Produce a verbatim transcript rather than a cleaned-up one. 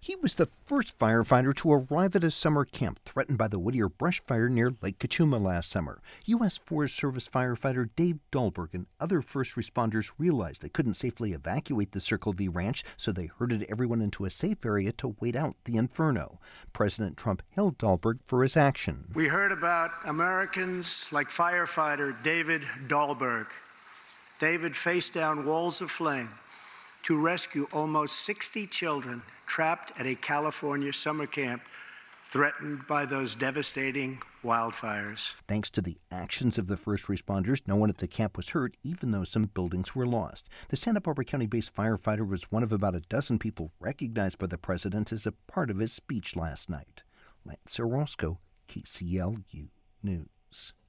He was the first firefighter to arrive at a summer camp threatened by the Whittier brush fire near Lake Cachuma last summer. U S Forest Service firefighter Dave Dahlberg and other first responders realized they couldn't safely evacuate the Circle V ranch, so they herded everyone into a safe area to wait out the inferno. President Trump hailed Dahlberg for his action. We heard about Americans like firefighter David Dahlberg. David faced down walls of flame to rescue almost sixty children trapped at a California summer camp threatened by those devastating wildfires. Thanks to the actions of the first responders, no one at the camp was hurt, even though some buildings were lost. The Santa Barbara County-based firefighter was one of about a dozen people recognized by the president as a part of his speech last night. Lance Orozco, K C L U News.